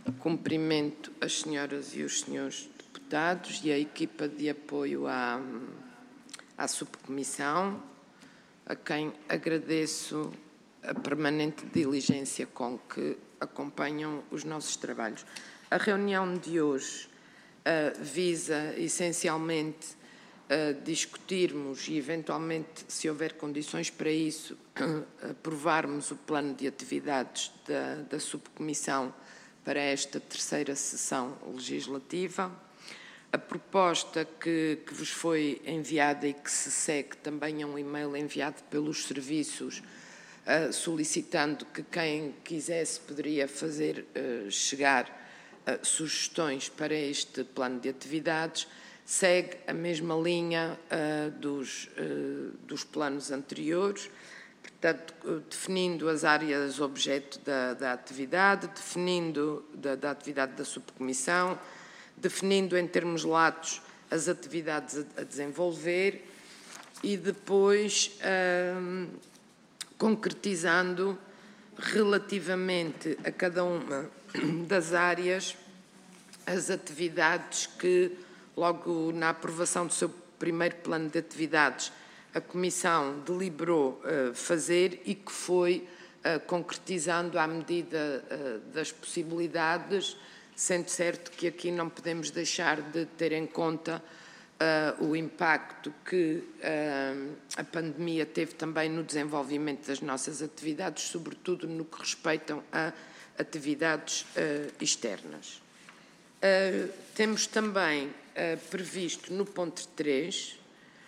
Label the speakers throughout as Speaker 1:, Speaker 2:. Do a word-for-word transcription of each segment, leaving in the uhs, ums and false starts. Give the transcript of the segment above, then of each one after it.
Speaker 1: Cumprimento as senhoras e os senhores deputados e a equipa de apoio à, à subcomissão, a quem agradeço a permanente diligência com que acompanham os nossos trabalhos. A reunião de hoje uh, visa, essencialmente, uh, discutirmos e, eventualmente, se houver condições para isso, uh, aprovarmos o plano de atividades da, da subcomissão para esta terceira sessão legislativa. A proposta que, que vos foi enviada e que se segue também é um e-mail enviado pelos serviços uh, solicitando que quem quisesse poderia fazer uh, chegar uh, sugestões para este plano de atividades. Segue a mesma linha uh, dos, uh, dos planos anteriores, portanto, definindo as áreas objeto da, da atividade, definindo da, da atividade da subcomissão, definindo em termos latos as atividades a, a desenvolver e depois hum, concretizando relativamente a cada uma das áreas as atividades que, logo na aprovação do seu primeiro plano de atividades, a Comissão deliberou uh, fazer e que foi uh, concretizando à medida uh, das possibilidades, sendo certo que aqui não podemos deixar de ter em conta uh, o impacto que uh, a pandemia teve também no desenvolvimento das nossas atividades, sobretudo no que respeitam a atividades uh, externas. Uh, temos também uh, previsto no ponto três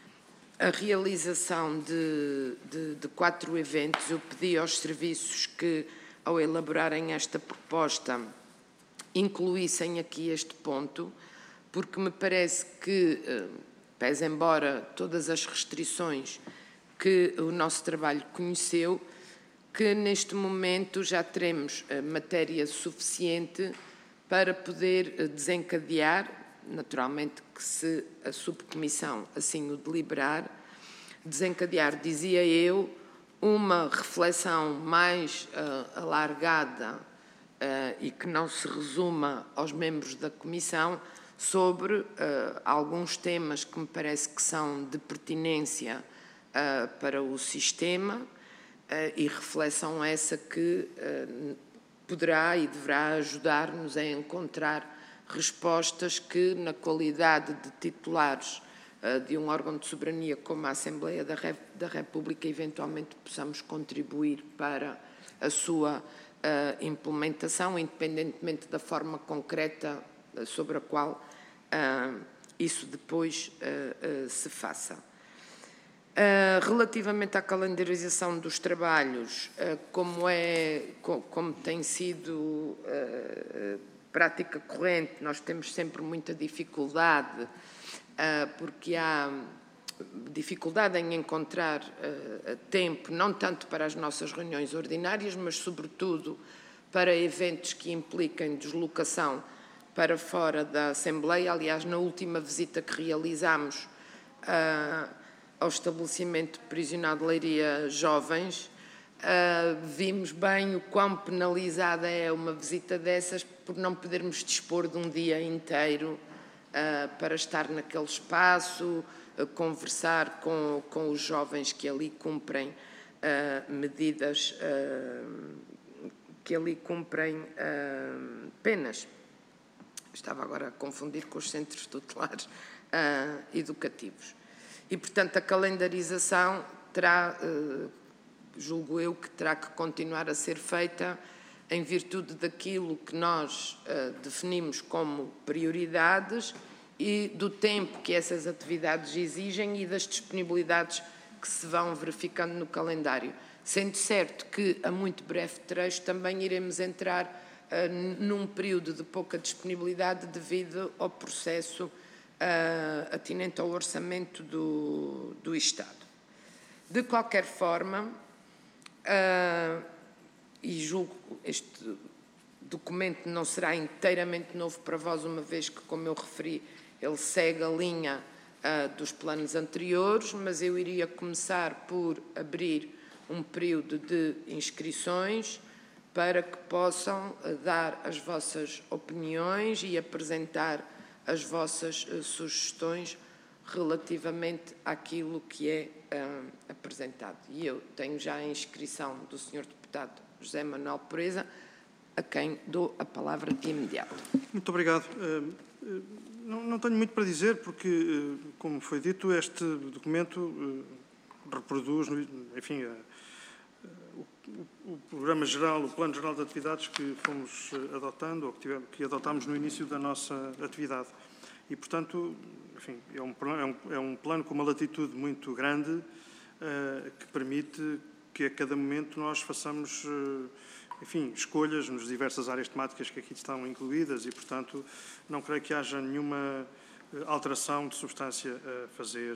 Speaker 1: a realização de, de, de quatro eventos. Eu pedi aos serviços que, ao elaborarem esta proposta, incluíssem aqui este ponto, porque me parece que, pese embora todas as restrições que o nosso trabalho conheceu, que neste momento já teremos matéria suficiente para poder desencadear, naturalmente que se a subcomissão assim o deliberar, desencadear, dizia eu, uma reflexão mais uh, alargada uh, e que não se resuma aos membros da comissão sobre uh, alguns temas que me parece que são de pertinência uh, para o sistema uh, e reflexão essa que uh, poderá e deverá ajudar-nos a encontrar respostas que, na qualidade de titulares uh, de um órgão de soberania como a Assembleia da, Re da República, eventualmente possamos contribuir para a sua uh, implementação, independentemente da forma concreta uh, sobre a qual uh, isso depois uh, uh, se faça. Uh, relativamente à calendarização dos trabalhos, uh, como, é, co como tem sido uh, prática corrente, nós temos sempre muita dificuldade, uh, porque há dificuldade em encontrar uh, tempo, não tanto para as nossas reuniões ordinárias, mas sobretudo para eventos que impliquem deslocação para fora da Assembleia. Aliás, na última visita que realizámos uh, ao estabelecimento prisional de Leiria Jovens, Uh, vimos bem o quão penalizada é uma visita dessas por não podermos dispor de um dia inteiro uh, para estar naquele espaço, uh, conversar com, com os jovens que ali cumprem uh, medidas, uh, que ali cumprem uh, penas. Estava agora a confundir com os centros tutelares uh, educativos. E, portanto, a calendarização terá... Uh, julgo eu que terá que continuar a ser feita em virtude daquilo que nós uh, definimos como prioridades e do tempo que essas atividades exigem e das disponibilidades que se vão verificando no calendário. Sendo certo que, a muito breve trecho, também iremos entrar uh, num período de pouca disponibilidade devido ao processo uh, atinente ao orçamento do, do Estado. De qualquer forma, Uh, e julgo que este documento não será inteiramente novo para vós, uma vez que, como eu referi, ele segue a linha uh, dos planos anteriores, mas eu iria começar por abrir um período de inscrições para que possam dar as vossas opiniões e apresentar as vossas uh, sugestões relativamente àquilo que é uh, apresentado. E eu tenho já a inscrição do senhor Deputado José Manuel Pureza, a quem dou a palavra de imediato.
Speaker 2: Muito obrigado. Uh, uh, não, não tenho muito para dizer, porque, uh, como foi dito, este documento uh, reproduz, enfim, uh, uh, o, o programa geral, o plano geral de atividades que fomos uh, adotando, ou que, tivemos, que adotámos no início da nossa atividade. E, portanto, enfim, é um, é um, é um plano com uma latitude muito grande, uh, que permite que a cada momento nós façamos, uh, enfim, escolhas nas diversas áreas temáticas que aqui estão incluídas e, portanto, não creio que haja nenhuma alteração de substância a fazer.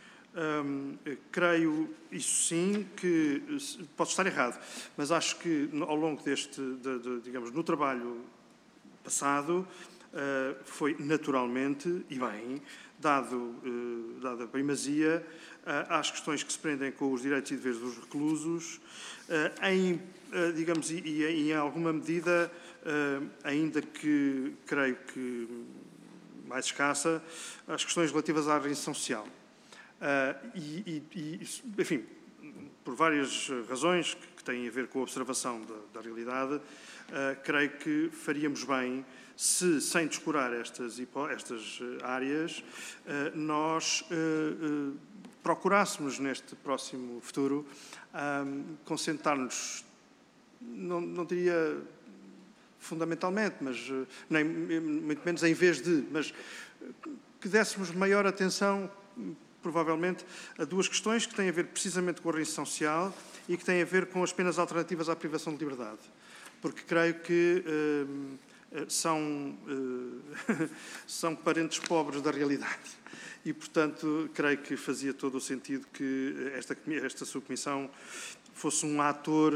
Speaker 2: Um, creio, isso sim, que posso estar errado, mas acho que ao longo deste, de, de, digamos, no trabalho passado, uh, foi naturalmente e bem dado, uh, dada a primazia uh, às questões que se prendem com os direitos e deveres dos reclusos, uh, em, uh, digamos, e, e em alguma medida, uh, ainda que creio que mais escassa, as questões relativas à reinserção social. Uh, e, e, enfim, por várias razões que, que têm a ver com a observação da, da realidade, uh, creio que faríamos bem se, sem descurar estas, estas áreas, uh, nós uh, uh, procurássemos neste próximo futuro um, concentrar-nos, não, não diria fundamentalmente, mas uh, nem muito menos em vez de, mas que dessemos maior atenção, provavelmente, a duas questões que têm a ver precisamente com a reinserção social e que têm a ver com as penas alternativas à privação de liberdade. Porque creio que uh, são, uh, são parentes pobres da realidade. E, portanto, creio que fazia todo o sentido que esta, esta subcomissão fosse um ator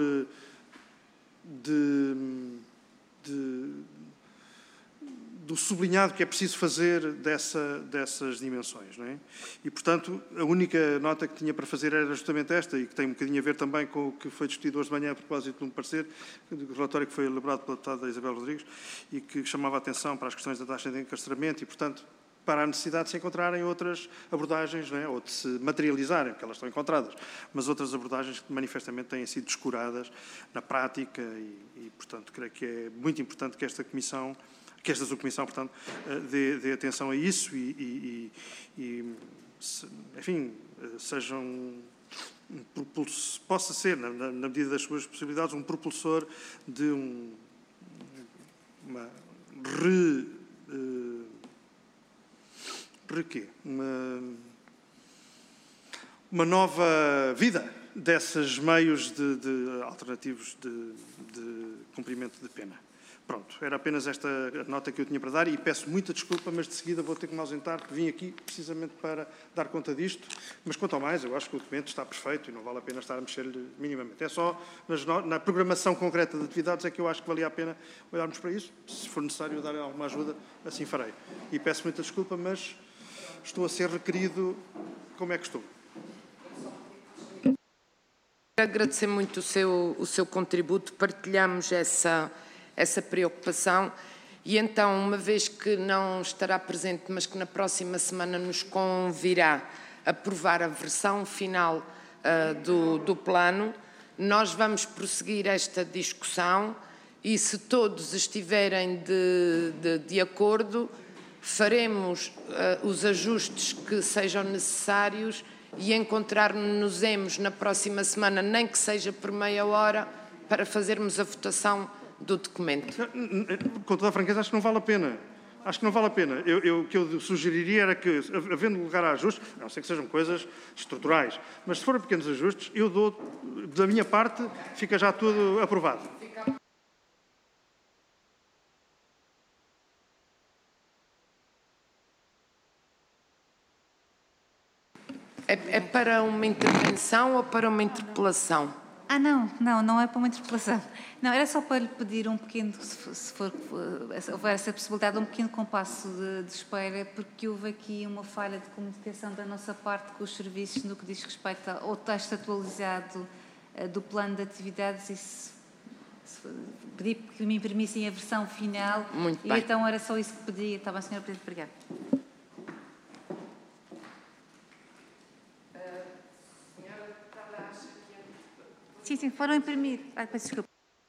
Speaker 2: de, de do sublinhado que é preciso fazer dessa, dessas dimensões. Não é? E, portanto, a única nota que tinha para fazer era justamente esta, e que tem um bocadinho a ver também com o que foi discutido hoje de manhã a propósito de um parecer, do relatório que foi elaborado pela deputada Isabel Rodrigues, e que chamava a atenção para as questões da taxa de encarceramento e, portanto, para a necessidade de se encontrarem outras abordagens, não é? Ou de se materializarem, porque elas estão encontradas, mas outras abordagens que manifestamente têm sido descuradas na prática e, e portanto, creio que é muito importante que esta Comissão que esta subcomissão, portanto, dê, dê atenção a isso e, e, e enfim, seja um, um propulso, possa ser, na, na medida das suas possibilidades, um propulsor de um, uma re... Uh, re quê? Uma, uma nova vida desses meios de, de alternativos de, de cumprimento de pena. Pronto, era apenas esta nota que eu tinha para dar e peço muita desculpa, mas de seguida vou ter que me ausentar, porque vim aqui precisamente para dar conta disto. Mas quanto ao mais, eu acho que o documento está perfeito e não vale a pena estar a mexer-lhe minimamente. É só nas, na programação concreta de atividades é que eu acho que valia a pena olharmos para isso. Se for necessário dar alguma ajuda, assim farei. E peço muita desculpa, mas estou a ser requerido como é que estou.
Speaker 1: Agradecer muito o seu, o seu contributo, partilhamos essa... essa preocupação e então, uma vez que não estará presente, mas que na próxima semana nos convirá a aprovar a versão final uh, do, do plano, nós vamos prosseguir esta discussão e se todos estiverem de, de, de acordo, faremos uh, os ajustes que sejam necessários e encontrar-nos-emos na próxima semana, nem que seja por meia hora, para fazermos a votação do documento.
Speaker 2: Com toda a franqueza, acho que não vale a pena. Acho que não vale a pena. Eu, eu, o que eu sugeriria era que, havendo lugar a ajustes, a não ser que sejam coisas estruturais, mas se forem pequenos ajustes, eu dou, da minha parte, fica já tudo aprovado.
Speaker 1: É, é para uma intervenção ou para uma interpelação?
Speaker 3: Ah, não, não, não é para uma interpelação. Não, era só para lhe pedir um pequeno, se for, se houver essa possibilidade, um pequeno compasso de, de espera, porque houve aqui uma falha de comunicação da nossa parte com os serviços no que diz respeito ao texto atualizado uh, do plano de atividades. Isso Pedi que me imprimissem a versão final.
Speaker 1: Muito
Speaker 3: e
Speaker 1: bem.
Speaker 3: Então era só isso que pedi. Está bem, senhora Presidente, obrigada. Sim, sim, foram imprimir. Ai, peço desculpa.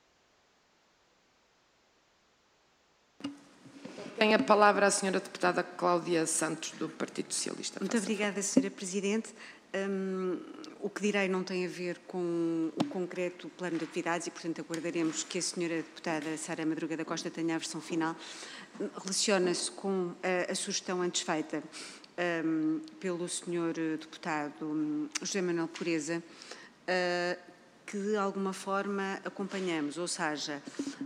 Speaker 1: Tem a palavra a senhora deputada Cláudia Santos, do Partido Socialista.
Speaker 4: Muito obrigada, senhora Presidente. Um, o que direi não tem a ver com o concreto plano de atividades e, portanto, aguardaremos que a senhora deputada Sara Madruga da Costa tenha a versão final. Relaciona-se com a, a sugestão antes feita um, pelo senhor deputado um, José Manuel Pureza, uh, que de alguma forma acompanhamos, ou seja,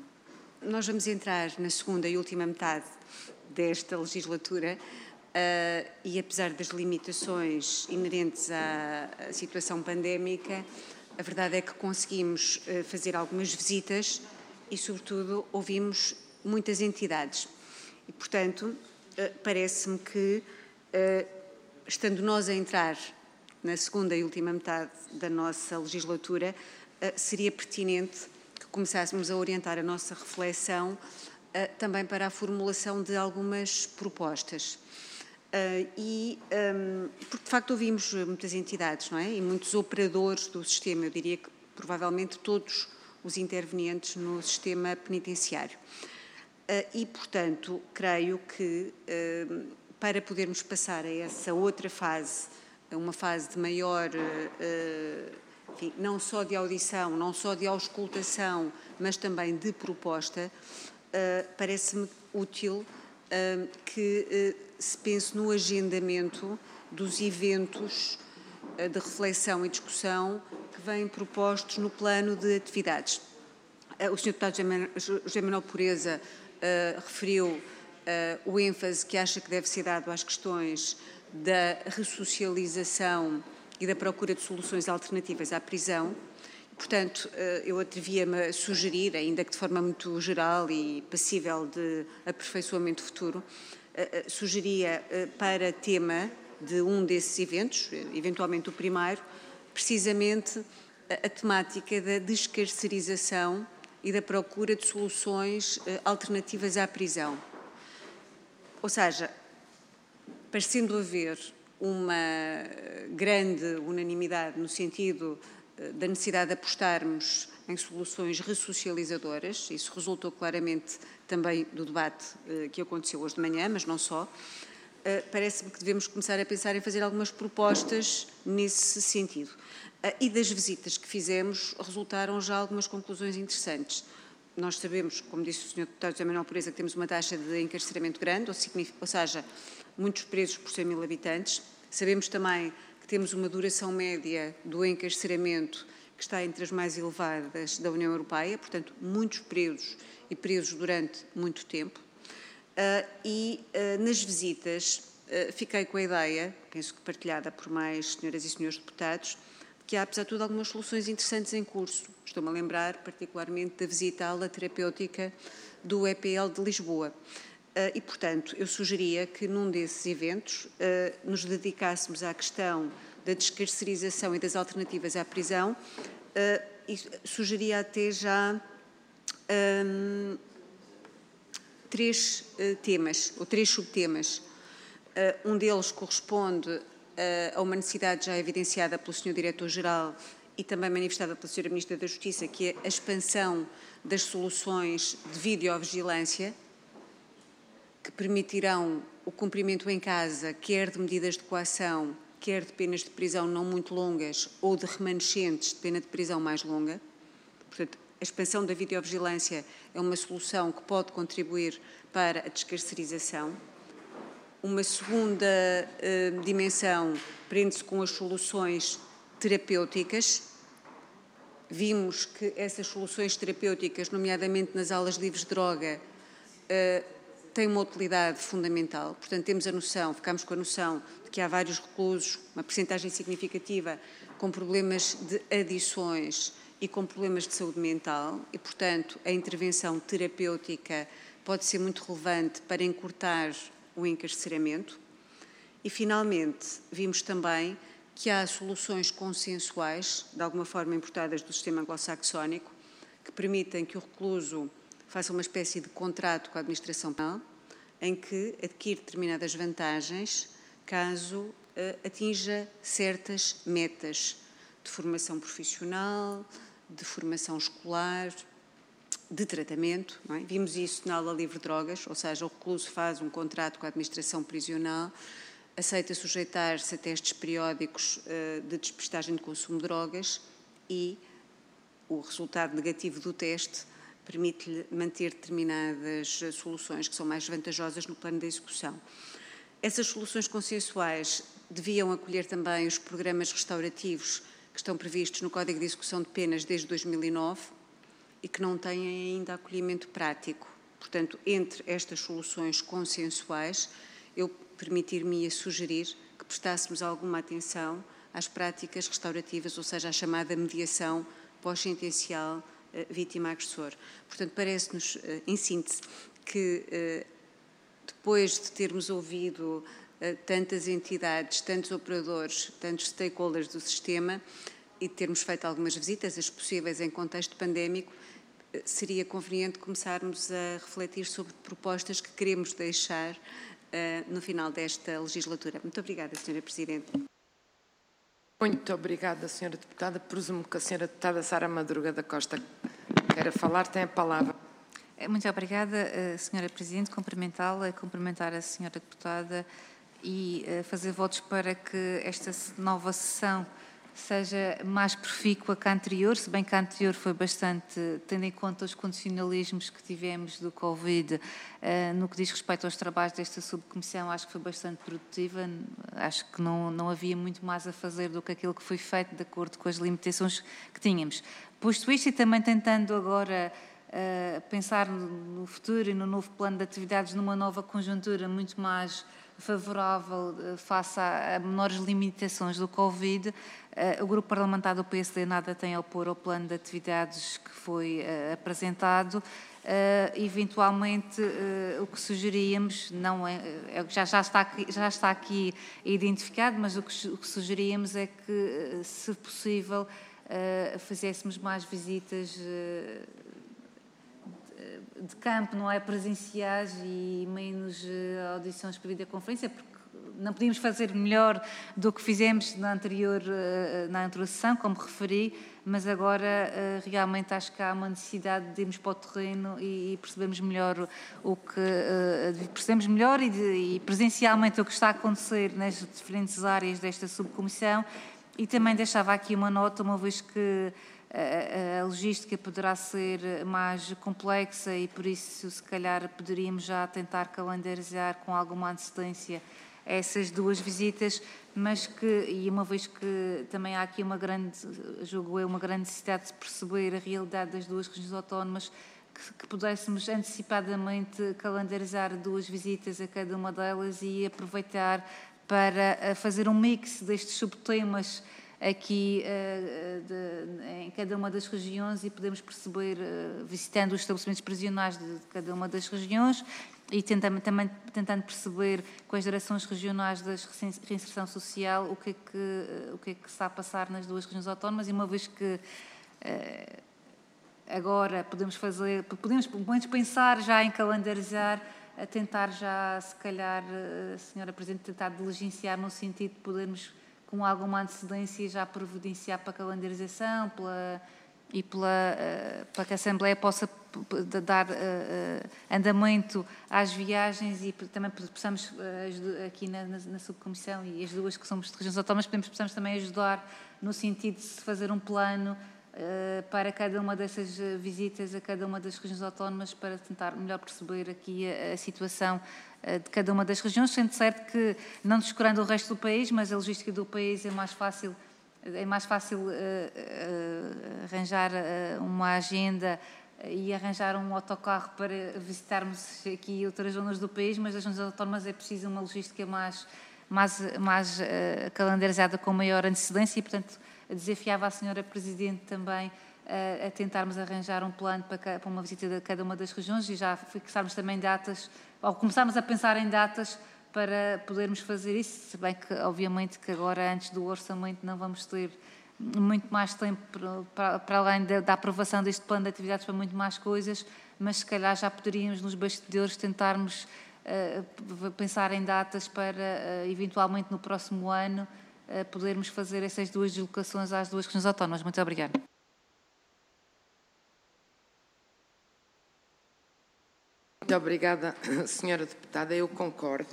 Speaker 4: nós vamos entrar na segunda e última metade desta legislatura uh, e, apesar das limitações inerentes à, à situação pandémica, a verdade é que conseguimos uh, fazer algumas visitas e, sobretudo, ouvimos muitas entidades. E, portanto, uh, parece-me que, uh, estando nós a entrar na segunda e última metade da nossa legislatura, uh, seria pertinente que começássemos a orientar a nossa reflexão uh, também para a formulação de algumas propostas. Uh, e, um, porque de facto ouvimos muitas entidades, não é? E muitos operadores do sistema, eu diria que provavelmente todos os intervenientes no sistema penitenciário. Uh, e, portanto, creio que uh, para podermos passar a essa outra fase, uma fase de maior, uh, enfim, não só de audição, não só de auscultação, mas também de proposta, uh, parece-me útil uh, que uh, se pense no agendamento dos eventos uh, de reflexão e discussão que vêm propostos no plano de atividades. Uh, o senhor deputado José Manuel Pureza uh, referiu uh, o ênfase que acha que deve ser dado às questões da ressocialização e da procura de soluções alternativas à prisão. Portanto, eu atrevia-me a sugerir, ainda que de forma muito geral e passível de aperfeiçoamento futuro, sugeria para tema de um desses eventos, eventualmente o primeiro, precisamente a temática da descarcerização e da procura de soluções alternativas à prisão. Ou seja, parecendo haver uma grande unanimidade no sentido da necessidade de apostarmos em soluções ressocializadoras, isso resultou claramente também do debate que aconteceu hoje de manhã, mas não só, parece-me que devemos começar a pensar em fazer algumas propostas nesse sentido. E das visitas que fizemos resultaram já algumas conclusões interessantes. Nós sabemos, como disse o senhor deputado José Manuel Pureza, que temos uma taxa de encarceramento grande, ou, ou seja, muitos presos por cem mil habitantes. Sabemos também que temos uma duração média do encarceramento que está entre as mais elevadas da União Europeia, portanto, muitos presos e presos durante muito tempo. Uh, e uh, nas visitas uh, fiquei com a ideia, penso que partilhada por mais senhoras e senhores deputados, que há, apesar de tudo, algumas soluções interessantes em curso. Estou-me a lembrar, particularmente, da visita à ala terapêutica do E P L de Lisboa. Uh, e, portanto, eu sugeria que num desses eventos uh, nos dedicássemos à questão da descarcerização e das alternativas à prisão uh, e sugeria até já um, três uh, temas, ou três subtemas. Uh, um deles corresponde uh, a uma necessidade já evidenciada pelo senhor Diretor-Geral e também manifestada pela senhora Ministra da Justiça, que é a expansão das soluções de videovigilância, que permitirão o cumprimento em casa, quer de medidas de coação, quer de penas de prisão não muito longas ou de remanescentes de pena de prisão mais longa. Portanto, a expansão da videovigilância é uma solução que pode contribuir para a descarcerização. Uma segunda uh, dimensão prende-se com as soluções terapêuticas. Vimos que essas soluções terapêuticas, nomeadamente nas aulas livres de droga, uh, tem uma utilidade fundamental. Portanto, temos a noção, ficamos com a noção de que há vários reclusos, uma percentagem significativa, com problemas de adições e com problemas de saúde mental e, portanto, a intervenção terapêutica pode ser muito relevante para encurtar o encarceramento. E, finalmente, vimos também que há soluções consensuais, de alguma forma importadas do sistema anglo-saxónico, que permitem que o recluso faça uma espécie de contrato com a administração penal, em que adquire determinadas vantagens caso uh, atinja certas metas de formação profissional, de formação escolar, de tratamento. Não é? Vimos isso na aula livre de drogas, ou seja, o recluso faz um contrato com a administração prisional, aceita sujeitar-se a testes periódicos uh, de despistagem de consumo de drogas e o resultado negativo do teste permite-lhe manter determinadas soluções que são mais vantajosas no plano de execução. Essas soluções consensuais deviam acolher também os programas restaurativos que estão previstos no Código de Execução de Penas desde dois mil e nove e que não têm ainda acolhimento prático. Portanto, entre estas soluções consensuais, eu permitir-me-ia sugerir que prestássemos alguma atenção às práticas restaurativas, ou seja, à chamada mediação pós-sentencial vítima-agressor. Portanto, parece-nos, em síntese, que depois de termos ouvido tantas entidades, tantos operadores, tantos stakeholders do sistema e de termos feito algumas visitas, as possíveis em contexto pandémico, seria conveniente começarmos a refletir sobre propostas que queremos deixar no final desta legislatura. Muito obrigada, senhora Presidente.
Speaker 1: Muito obrigada, senhora Deputada. Presumo que a senhora Deputada Sara Madruga da Costa queira falar, tem a palavra.
Speaker 3: Muito obrigada, senhora Presidente. Cumprimentá-la, cumprimentar a senhora Deputada e fazer votos para que esta nova sessão seja mais profícua que a anterior, se bem que a anterior foi bastante, tendo em conta os condicionalismos que tivemos do Covid, no que diz respeito aos trabalhos desta subcomissão, acho que foi bastante produtiva, acho que não, não havia muito mais a fazer do que aquilo que foi feito, de acordo com as limitações que tínhamos. Posto isto e também tentando agora uh, pensar no futuro e no novo plano de atividades numa nova conjuntura muito mais favorável uh, face a, a menores limitações do Covid, uh, o Grupo Parlamentar do P S D nada tem a opor ao plano de atividades que foi uh, apresentado. Uh, eventualmente, uh, o que sugeríamos, não é, é já, já, está aqui, já está aqui identificado, mas o que, o que sugeríamos é que, uh, se possível, uh, fizéssemos mais visitas uh, de, de campo, não é, presenciais e menos uh, audições por videoconferência, porque não podíamos fazer melhor do que fizemos na anterior, uh, na introdução, como referi, mas agora uh, realmente acho que há uma necessidade de irmos para o terreno e, e percebemos melhor o que uh, percebemos melhor e, de, e presencialmente o que está a acontecer nas diferentes áreas desta subcomissão. E também deixava aqui uma nota, uma vez que a, a logística poderá ser mais complexa e por isso se calhar poderíamos já tentar calendarizar com alguma antecedência essas duas visitas, mas que, e uma vez que também há aqui uma grande, julgo eu, uma grande necessidade de perceber a realidade das duas regiões autónomas, que, que pudéssemos antecipadamente calendarizar duas visitas a cada uma delas e aproveitar para fazer um mix destes subtemas aqui uh, de, em cada uma das regiões e podemos perceber, uh, visitando os estabelecimentos prisionais de, de cada uma das regiões e tentando, também tentando perceber com as direções regionais da reinserção social o que é que, uh, o que é que está a passar nas duas regiões autónomas e uma vez que uh, agora podemos fazer, podemos pelo menos pensar já em calendarizar, a tentar já, se calhar, a senhora Presidente, tentar diligenciar no sentido de podermos com alguma antecedência já providenciar para a calendarização pela, e pela, uh, para que a Assembleia possa dar uh, uh, andamento às viagens e também possamos, uh, aqui na, na, na subcomissão e as duas que somos de regiões autónomas, podemos, possamos também ajudar no sentido de se fazer um plano uh, para cada uma dessas visitas a cada uma das regiões autónomas para tentar melhor perceber aqui a, a situação de cada uma das regiões, sendo certo que, não descurando o resto do país, mas a logística do país é mais fácil, é mais fácil uh, uh, arranjar uh, uma agenda e arranjar um autocarro para visitarmos aqui outras zonas do país, mas as zonas autónomas é preciso uma logística mais, mais, mais uh, calendarizada com maior antecedência e, portanto, desafiava a senhora Presidente também uh, a tentarmos arranjar um plano para, para uma visita de cada uma das regiões e já fixarmos também datas ou começarmos a pensar em datas para podermos fazer isso, se bem que, obviamente, que agora, antes do orçamento, não vamos ter muito mais tempo para, para além da, da aprovação deste plano de atividades para muito mais coisas, mas se calhar já poderíamos nos bastidores tentarmos uh, pensar em datas para uh, eventualmente no próximo ano uh, podermos fazer essas duas deslocações às duas regiões autónomas. Muito obrigada.
Speaker 1: Muito obrigada, senhora deputada. Eu concordo.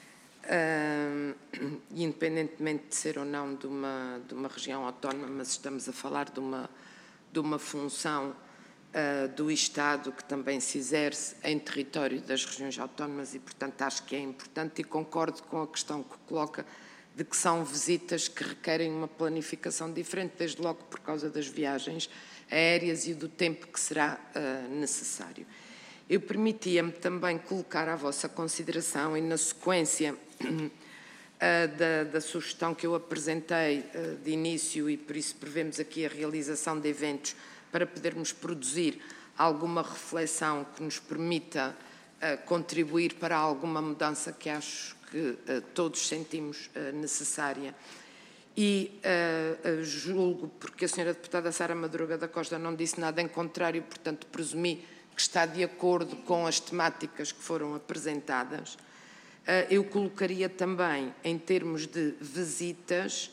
Speaker 1: Uh, independentemente de ser ou não de uma, de uma região autónoma, mas estamos a falar de uma, de uma função uh, do Estado que também se exerce em território das regiões autónomas e, portanto, acho que é importante e concordo com a questão que coloca de que são visitas que requerem uma planificação diferente, desde logo por causa das viagens aéreas e do tempo que será uh, necessário. Eu permitia-me também colocar à vossa consideração e na sequência uh, da, da sugestão que eu apresentei uh, de início e por isso prevemos aqui a realização de eventos para podermos produzir alguma reflexão que nos permita uh, contribuir para alguma mudança que acho que uh, todos sentimos uh, necessária. E uh, uh, julgo, porque a senhora deputada Sara Madruga da Costa não disse nada em contrário, portanto presumi que está de acordo com as temáticas que foram apresentadas. Eu colocaria também, em termos de visitas,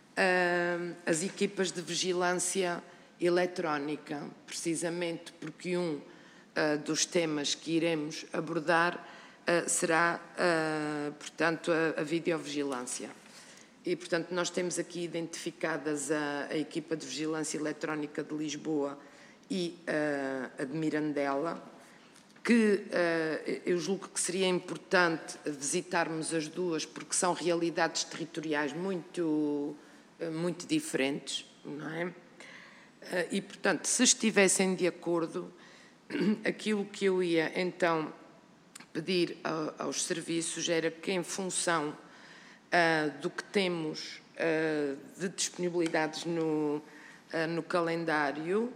Speaker 1: as equipas de vigilância eletrónica, precisamente porque um dos temas que iremos abordar será, portanto, a videovigilância. E, portanto, nós temos aqui identificadas a, a equipa de vigilância eletrónica de Lisboa e uh, a de Mirandela, que uh, eu julgo que seria importante visitarmos as duas, porque são realidades territoriais muito, uh, muito diferentes, não é? Uh, e, portanto, se estivessem de acordo, aquilo que eu ia, então, pedir a, aos serviços era que, em função uh, do que temos uh, de disponibilidades no, uh, no calendário,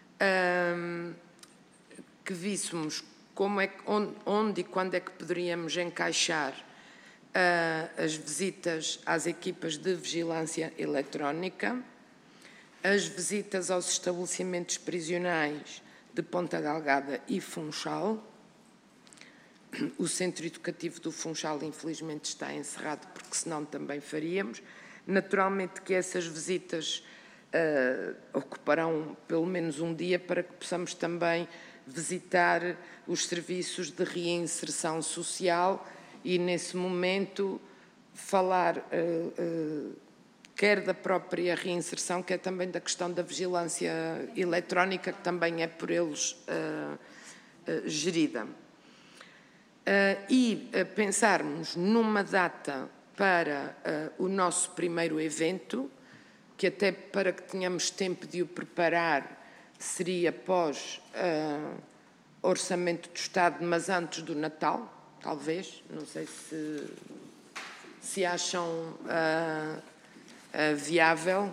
Speaker 1: Um, que víssemos como é que, onde, onde e quando é que poderíamos encaixar uh, as visitas às equipas de vigilância eletrónica, as visitas aos estabelecimentos prisionais de Ponta Delgada e Funchal. O centro educativo do Funchal, infelizmente, está encerrado, porque senão também faríamos. Naturalmente que essas visitas Uh, ocuparão pelo menos um dia para que possamos também visitar os serviços de reinserção social e, nesse momento, falar uh, uh, quer da própria reinserção, quer também da questão da vigilância eletrónica, que também é por eles uh, uh, gerida. Uh, e uh, pensarmos numa data para uh, o nosso primeiro evento, que até para que tenhamos tempo de o preparar seria pós uh, Orçamento do Estado, mas antes do Natal, talvez, não sei se, se acham uh, uh, viável.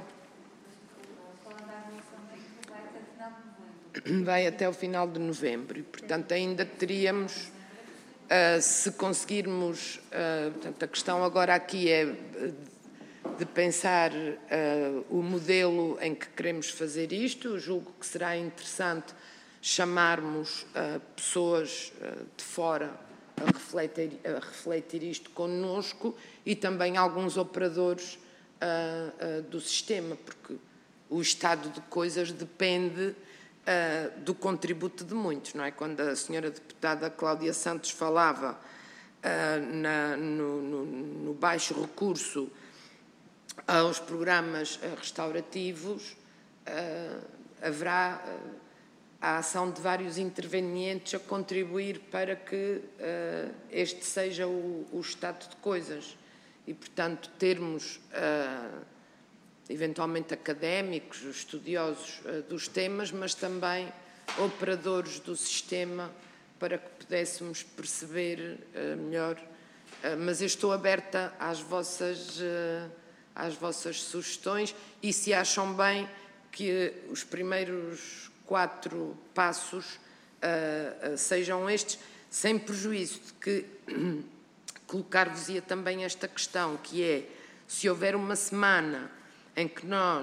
Speaker 1: Vai até o final de novembro e, portanto, ainda teríamos, uh, se conseguirmos, uh, portanto, a questão agora aqui é de pensar uh, o modelo em que queremos fazer isto. Eu julgo que será interessante chamarmos uh, pessoas uh, de fora a refletir, a refletir isto connosco e também alguns operadores uh, uh, do sistema, porque o estado de coisas depende uh, do contributo de muitos, não é? Quando a senhora deputada Cláudia Santos falava uh, na, no, no, no baixo recurso aos programas restaurativos, uh, haverá uh, a ação de vários intervenientes a contribuir para que uh, este seja o, o estado de coisas e, portanto, termos uh, eventualmente académicos, estudiosos uh, dos temas, mas também operadores do sistema para que pudéssemos perceber uh, melhor. Uh, mas eu estou aberta às vossas... Uh, às vossas sugestões e se acham bem que os primeiros quatro passos uh, uh, sejam estes, sem prejuízo de que colocar-vos-ia também esta questão, que é, se houver uma semana em que nós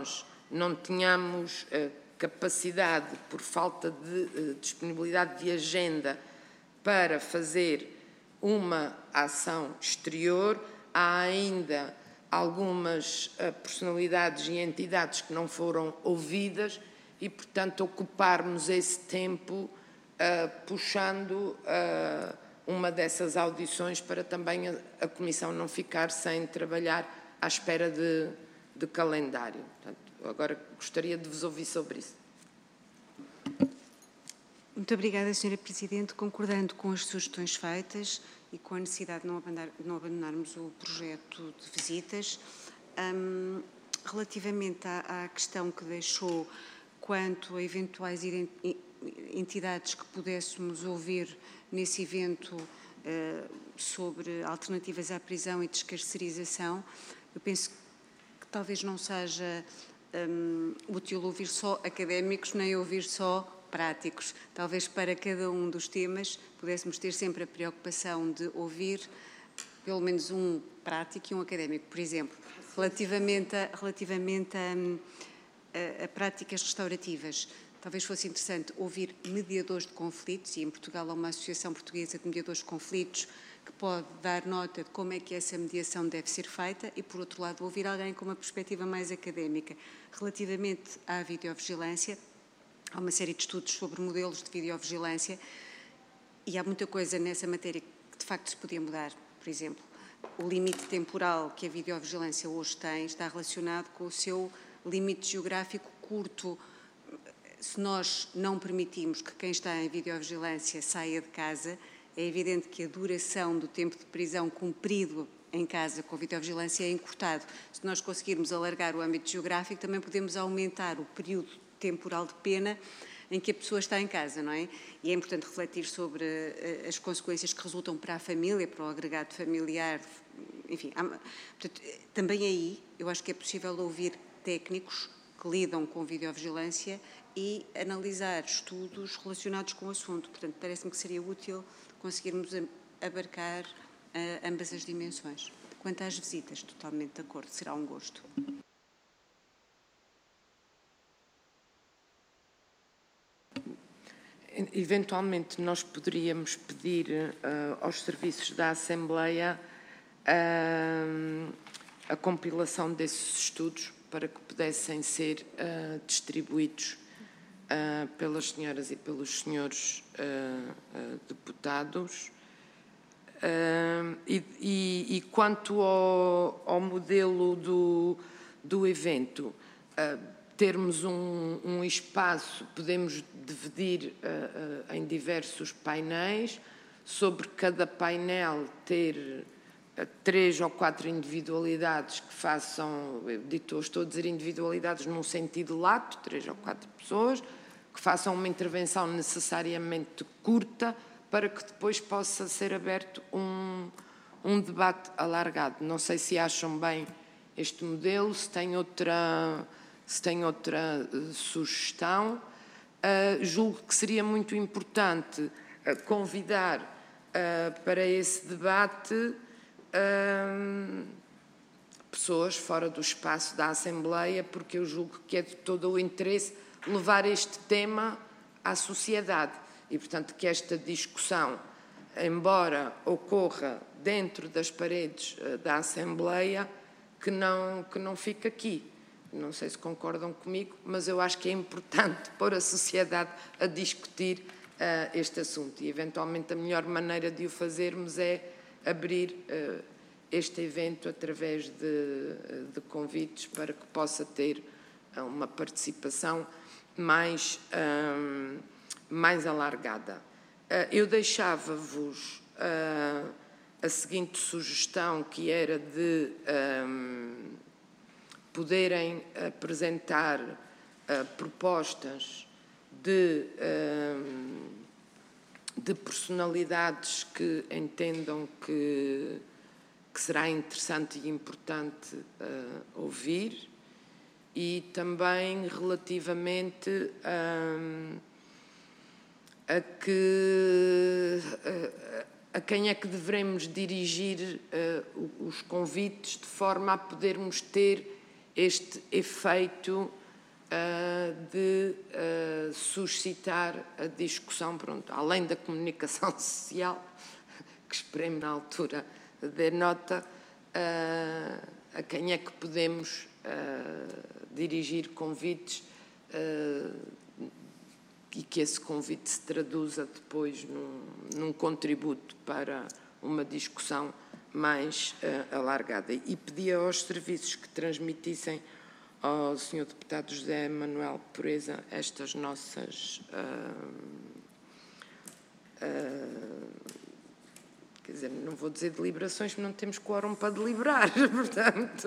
Speaker 1: não tenhamos capacidade, por falta de disponibilidade de agenda, para fazer uma ação exterior. Há ainda algumas personalidades e entidades que não foram ouvidas e, portanto, ocuparmos esse tempo puxando uma dessas audições para também a Comissão não ficar sem trabalhar à espera de, de calendário. Portanto, agora gostaria de vos ouvir sobre isso.
Speaker 4: Muito obrigada, senhora Presidente. Concordando com as sugestões feitas e com a necessidade de não, abandonar, não abandonarmos o projeto de visitas, hum, relativamente à, à questão que deixou quanto a eventuais entidades que pudéssemos ouvir nesse evento uh, sobre alternativas à prisão e descarcerização, eu penso que talvez não seja um, útil ouvir só académicos, nem ouvir só práticos. Talvez para cada um dos temas pudéssemos ter sempre a preocupação de ouvir pelo menos um prático e um académico. Por exemplo, relativamente a, relativamente a, a, a práticas restaurativas, talvez fosse interessante ouvir mediadores de conflitos, e em Portugal há uma Associação Portuguesa de Mediadores de Conflitos que pode dar nota de como é que essa mediação deve ser feita e, por outro lado, ouvir alguém com uma perspectiva mais académica. Relativamente à videovigilância, há uma série de estudos sobre modelos de videovigilância e há muita coisa nessa matéria que, de facto, se podia mudar. Por exemplo, o limite temporal que a videovigilância hoje tem está relacionado com o seu limite geográfico curto. Se nós não permitimos que quem está em videovigilância saia de casa, é evidente que a duração do tempo de prisão cumprido em casa com a videovigilância é encurtado. Se nós conseguirmos alargar o âmbito geográfico, também podemos aumentar o período temporal de pena em que a pessoa está em casa, não é? E é importante refletir sobre as consequências que resultam para a família, para o agregado familiar, enfim. Há, portanto, também aí eu acho que é possível ouvir técnicos que lidam com videovigilância e analisar estudos relacionados com o assunto. Portanto, parece-me que seria útil conseguirmos abarcar uh, ambas as dimensões. Quanto às visitas, totalmente de acordo, será um gosto.
Speaker 1: Eventualmente, nós poderíamos pedir uh, aos serviços da Assembleia uh, a compilação desses estudos para que pudessem ser uh, distribuídos uh, pelas senhoras e pelos senhores uh, uh, deputados. Uh, e, e, e quanto ao, ao modelo do, do evento, uh, termos um, um espaço, podemos dividir uh, uh, em diversos painéis, sobre cada painel ter uh, três ou quatro individualidades que façam, eu dito, estou a dizer individualidades num sentido lato, três ou quatro pessoas, que façam uma intervenção necessariamente curta, para que depois possa ser aberto um, um debate alargado. Não sei se acham bem este modelo, se tem outra, se tem outra uh, sugestão. Uh, julgo que seria muito importante uh, convidar uh, para esse debate uh, pessoas fora do espaço da Assembleia, porque eu julgo que é de todo o interesse levar este tema à sociedade. E, portanto, que esta discussão, embora ocorra dentro das paredes da Assembleia, que não, que não fique aqui. Não sei se concordam comigo, mas eu acho que é importante pôr a sociedade a discutir uh, este assunto. E, eventualmente, a melhor maneira de o fazermos é abrir uh, este evento através de, de convites para que possa ter uma participação mais... Um, mais alargada. Eu deixava-vos a seguinte sugestão, que era de um, poderem apresentar uh, propostas de, um, de personalidades que entendam que, que será interessante e importante uh, ouvir, e também relativamente um, a que a, a quem é que devemos dirigir uh, os convites de forma a podermos ter este efeito de uh, suscitar a discussão, pronto, além da comunicação social, que esperemos na altura dê nota, uh, a quem é que podemos uh, dirigir convites uh, e que esse convite se traduza depois num, num contributo para uma discussão mais uh, alargada. E pedia aos serviços que transmitissem ao senhor Deputado José Manuel Pureza estas nossas, uh, uh, quer dizer, não vou dizer deliberações, porque não temos quórum para deliberar, portanto.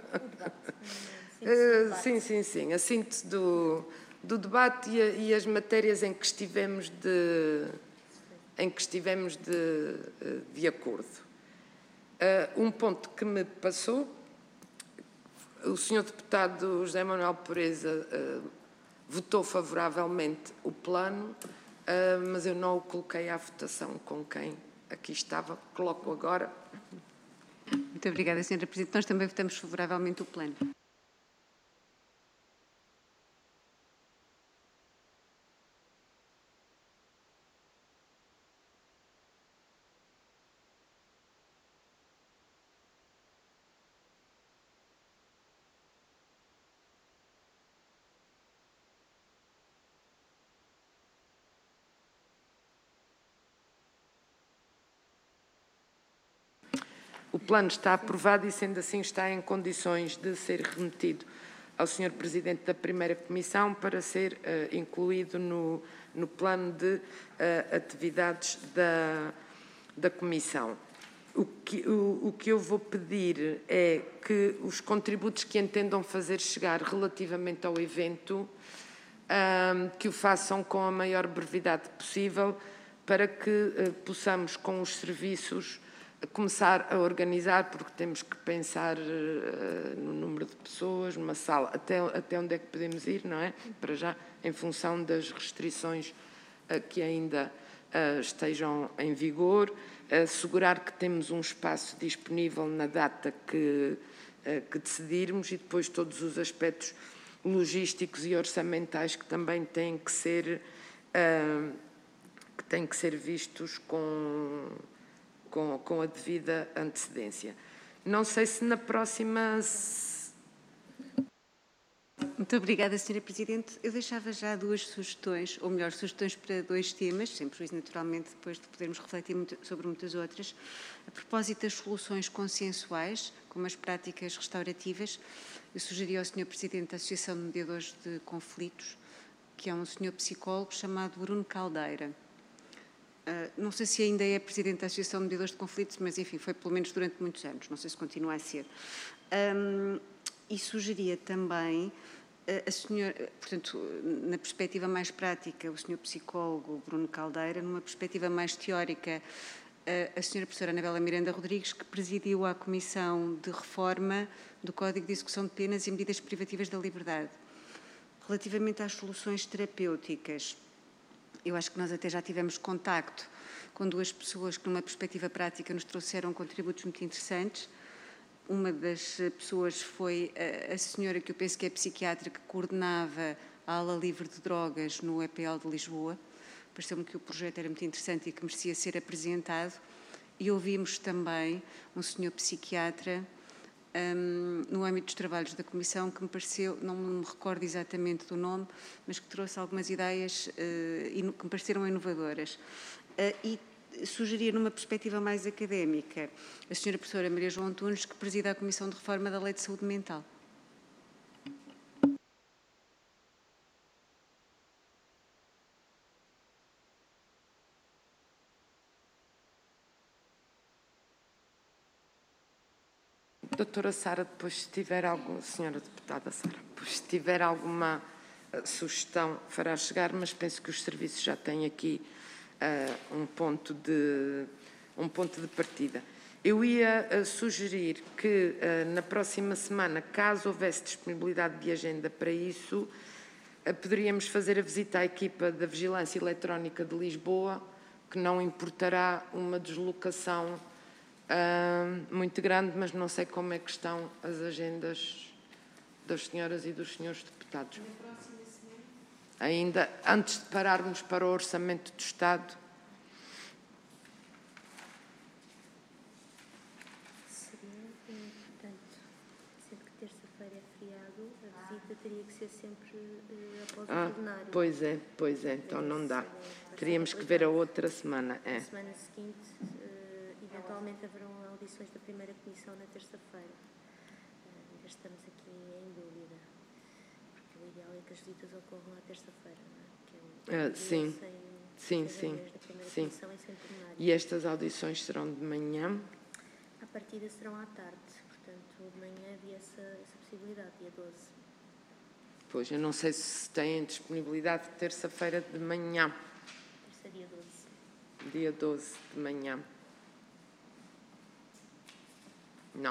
Speaker 1: uh, sim, sim, sim, a síntese do, do debate e, a, e as matérias em que estivemos de, em que estivemos de, de acordo. Uh, um ponto que me passou, o senhor Deputado José Manuel Pureza uh, votou favoravelmente o plano, uh, mas eu não o coloquei à votação com quem aqui estava. Coloco agora.
Speaker 4: Muito obrigada, senhora Presidente. Nós também votamos favoravelmente o plano.
Speaker 1: O plano está aprovado e, sendo assim, está em condições de ser remetido ao senhor Presidente da primeira Comissão para ser uh, incluído no, no plano de uh, atividades da, da Comissão. O que, o, o que eu vou pedir é que os contributos que entendam fazer chegar relativamente ao evento, uh, que o façam com a maior brevidade possível, para que uh, possamos, com os serviços, começar a organizar, porque temos que pensar uh, no número de pessoas, numa sala, até, até onde é que podemos ir, não é? Para já, em função das restrições uh, que ainda uh, estejam em vigor, assegurar que temos um espaço disponível na data que, uh, que decidirmos, e depois todos os aspectos logísticos e orçamentais que também têm que ser, uh, que têm que ser vistos com... Com, com a devida antecedência. Não sei se na próxima...
Speaker 4: Muito obrigada, senhora Presidente. Eu deixava já duas sugestões, ou melhor, sugestões para dois temas, sem prejuízo, naturalmente, depois de podermos refletir muito sobre muitas outras. A propósito das soluções consensuais, como as práticas restaurativas, eu sugeri ao senhor Presidente da Associação de Mediadores de Conflitos, que é um senhor psicólogo chamado Bruno Caldeira. Uh, não sei se ainda é Presidente da Associação de Mediadores de Conflitos, mas, enfim, foi pelo menos durante muitos anos. Não sei se continua a ser. Um, e sugeria também uh, a senhora, portanto, na perspectiva mais prática, o senhor psicólogo Bruno Caldeira, numa perspectiva mais teórica, uh, a senhora professora Anabela Miranda Rodrigues, que presidiu a Comissão de Reforma do Código de Execução de Penas e Medidas Privativas da Liberdade. Relativamente às soluções terapêuticas, eu acho que nós até já tivemos contacto com duas pessoas que, numa perspectiva prática, nos trouxeram contributos muito interessantes. Uma das pessoas foi a, a senhora, que eu penso que é psiquiatra, que coordenava a ala livre de drogas no E P L de Lisboa. Pareceu-me que o projeto era muito interessante e que merecia ser apresentado. E ouvimos também um senhor psiquiatra, Um, no âmbito dos trabalhos da Comissão, que me pareceu, não me recordo exatamente do nome, mas que trouxe algumas ideias uh, que me pareceram inovadoras. Uh, e sugeria, numa perspectiva mais académica, a senhora professora Maria João Antunes, que presida a Comissão de Reforma da Lei de Saúde Mental.
Speaker 1: Doutora Sara, depois se tiver alguma, senhora deputada Sara, depois se tiver alguma uh, sugestão, fará chegar, mas penso que os serviços já têm aqui uh, um, ponto de, um ponto de partida. Eu ia uh, sugerir que uh, na próxima semana, caso houvesse disponibilidade de agenda para isso, uh, poderíamos fazer a visita à equipa da Vigilância Eletrónica de Lisboa, que não importará uma deslocação Uh, muito grande, mas não sei como é que estão as agendas das senhoras e dos senhores deputados. Ainda antes de pararmos para o Orçamento do Estado.
Speaker 5: Teria que ser sempre uh, após
Speaker 1: ah,
Speaker 5: o plenário.
Speaker 1: Pois é, pois é, então não dá. Teríamos que ver a outra semana. É.
Speaker 5: Na semana seguinte, uh, eventualmente haverão audições da primeira comissão na terça-feira. Uh, ainda estamos aqui em dúvida, porque o ideal é que as visitas ocorram à terça-feira, não é? Que é um,
Speaker 1: uh, sim,
Speaker 5: sem,
Speaker 1: sim, sim,
Speaker 5: da primeira
Speaker 1: sim.
Speaker 5: comissão e sem plenário.
Speaker 1: E estas audições serão de manhã?
Speaker 5: À partida serão à tarde, portanto, de manhã havia essa, essa possibilidade, dia doze.
Speaker 1: Pois, eu não sei se têm disponibilidade de terça-feira de manhã.
Speaker 5: Terça, dia doze.
Speaker 1: Dia doze de manhã. Não.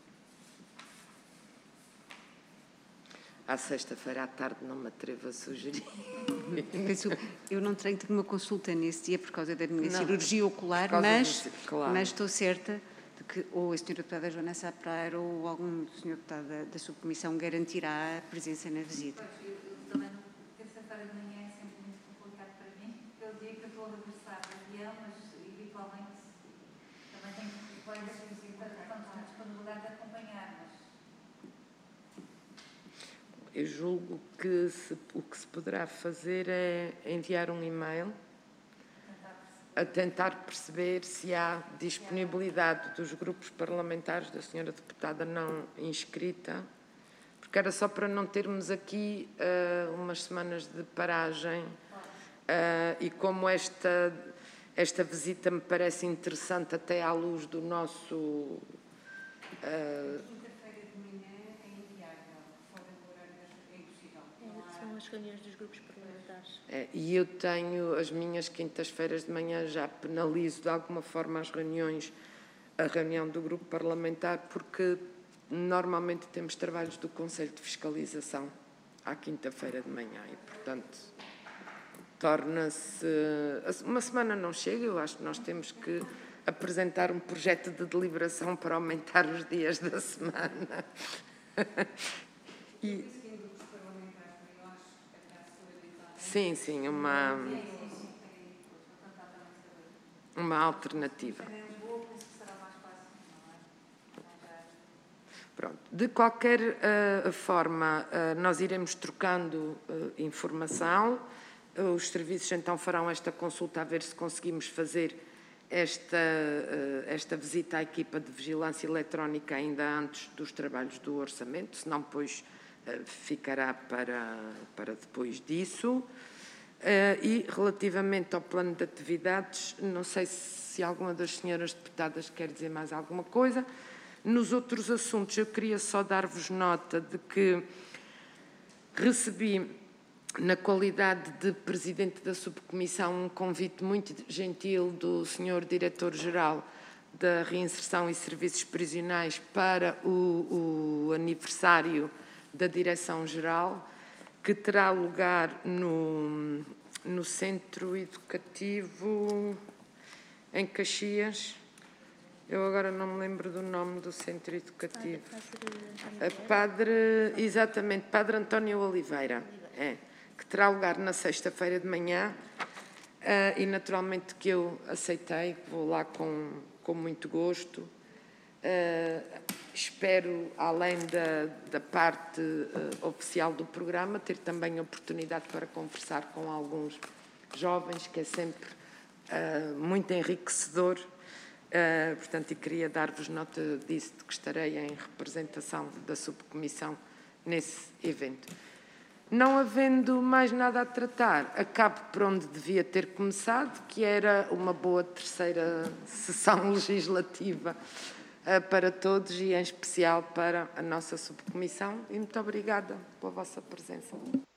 Speaker 1: À sexta-feira à tarde não me atrevo a sugerir.
Speaker 4: Eu não tenho uma consulta nesse dia por causa da minha
Speaker 1: Não,
Speaker 4: cirurgia ocular, mas,
Speaker 1: do... claro.
Speaker 4: mas estou certa de que ou a senhora deputada Joana Sá Pereira ou algum senhor deputado da, da subcomissão garantirá a presença na visita.
Speaker 3: Eu também, terça-feira de manhã é sempre muito complicado para mim, porque é o dia que eu estou a regressar do avião, mas habitualmente também tenho colegas de visita que estão com disponibilidade de acompanhar, mas...
Speaker 1: Eu julgo que se, o que se poderá fazer é enviar um e-mail a tentar perceber se há disponibilidade dos grupos parlamentares da senhora deputada não inscrita, porque era só para não termos aqui uh, umas semanas de paragem uh, e como esta, esta visita me parece interessante até à luz do nosso... Uh,
Speaker 5: São as reuniões dos grupos parlamentares.
Speaker 1: É, e eu tenho as minhas quintas-feiras de manhã, já penalizo de alguma forma as reuniões, a reunião do grupo parlamentar, porque normalmente temos trabalhos do Conselho de Fiscalização à quinta-feira de manhã e, portanto, torna-se... Uma semana não chega, eu acho que nós temos que apresentar um projeto de deliberação para aumentar os dias da semana. E... Sim, sim, uma, uma alternativa. Pronto. De qualquer uh, forma, uh, nós iremos trocando uh, informação. Uh, os serviços então farão esta consulta a ver se conseguimos fazer esta, uh, esta visita à equipa de vigilância eletrónica ainda antes dos trabalhos do orçamento, senão depois uh, ficará para, para depois disso. Uh, e relativamente ao plano de atividades, não sei se alguma das senhoras deputadas quer dizer mais alguma coisa. Nos outros assuntos, eu queria só dar-vos nota de que recebi, na qualidade de presidente da subcomissão, um convite muito gentil do senhor Diretor-Geral da Reinserção e Serviços Prisionais para o, o aniversário da Direção-Geral, que terá lugar no, no Centro Educativo em Caxias. Eu agora não me lembro do nome do Centro Educativo. A Padre, exatamente, Padre António Oliveira, é, que terá lugar na sexta-feira de manhã uh, e naturalmente que eu aceitei, vou lá com, com muito gosto. Uh, espero, além da, da parte uh, oficial do programa, ter também a oportunidade para conversar com alguns jovens, que é sempre uh, muito enriquecedor. Uh, portanto, e queria dar-vos nota disso, de que estarei em representação da subcomissão nesse evento. Não havendo mais nada a tratar, acabo por onde devia ter começado, que era uma boa terceira sessão legislativa para todos e, em especial, para a nossa subcomissão. E muito obrigada pela vossa presença.